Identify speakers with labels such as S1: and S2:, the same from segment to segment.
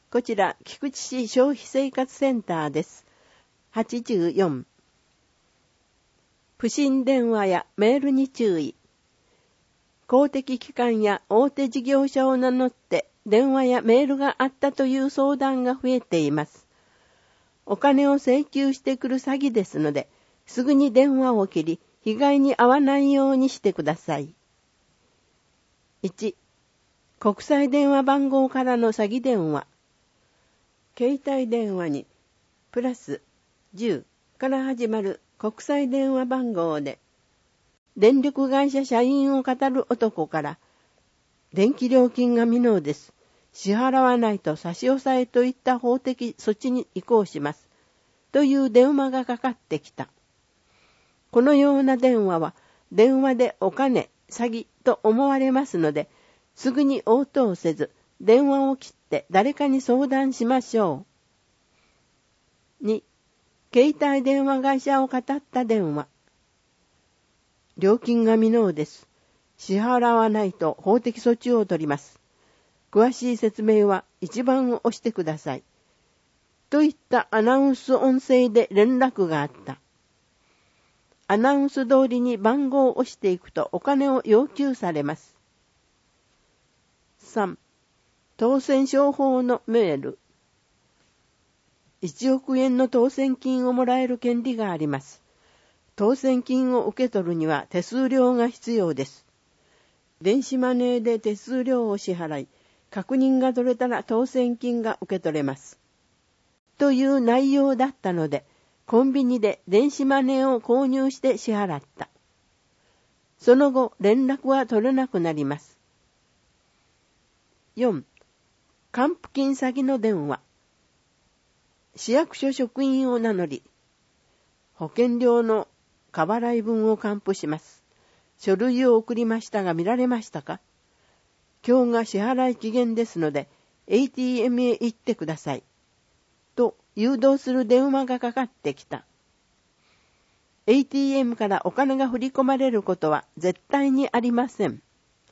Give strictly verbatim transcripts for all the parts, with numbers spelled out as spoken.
S1: こちら、菊池市消費生活センターです。はちじゅうよん。不審電話やメールに注意。公的機関や大手事業者を名乗って電話やメールがあったという相談が増えています。お金を請求してくる詐欺ですので、すぐに電話を切り、被害に遭わないようにしてください。いち. 国際電話番号からの詐欺電話。携帯電話にプラスじゅうから始まる国際電話番号で、電力会社社員を語る男から、電気料金が未納です。支払わないと差し押さえといった法的措置に移行します。という電話がかかってきた。このような電話は、電話でお金、詐欺と思われますので、すぐに応答せず、電話を切って誰かに相談しましょう。に. 携帯電話会社を語った電話。料金が未納です。支払わないと法的措置を取ります。詳しい説明はいちばんを押してください。といったアナウンス音声で連絡があった。アナウンス通りに番号を押していくとお金を要求されます。さん. 当選商法のメール。いちおくえんの当選金をもらえる権利があります。当選金を受け取るには手数料が必要です。電子マネーで手数料を支払い、確認が取れたら当選金が受け取れます。という内容だったので、コンビニで電子マネーを購入して支払った。その後、連絡は取れなくなります。よん. 還付金詐欺の電話。市役所職員を名乗り、保険料の過払い分を還付します。書類を送りましたが見られましたか？今日が支払い期限ですので、エーティーエム へ行ってください。と誘導する電話がかかってきた。エーティーエム からお金が振り込まれることは絶対にありません。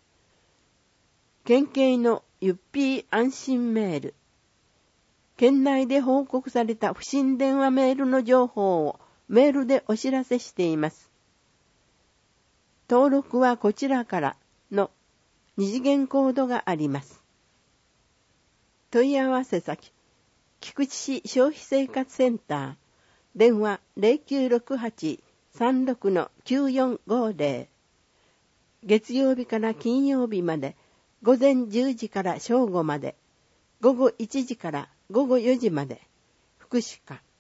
S1: 県警のゆっぴー安心メール。県内で報告された不審電話メールの情報をメールでお知らせしています。登録はこちらからの二次元コードがあります。問い合わせ先、菊池市消費生活センター、電話 ゼロきゅうろくはち さんろく きゅうよんごゼロ。月曜日から金曜日まで、午前じゅうじから正午まで、午後いちじから午後よじまで、福祉課。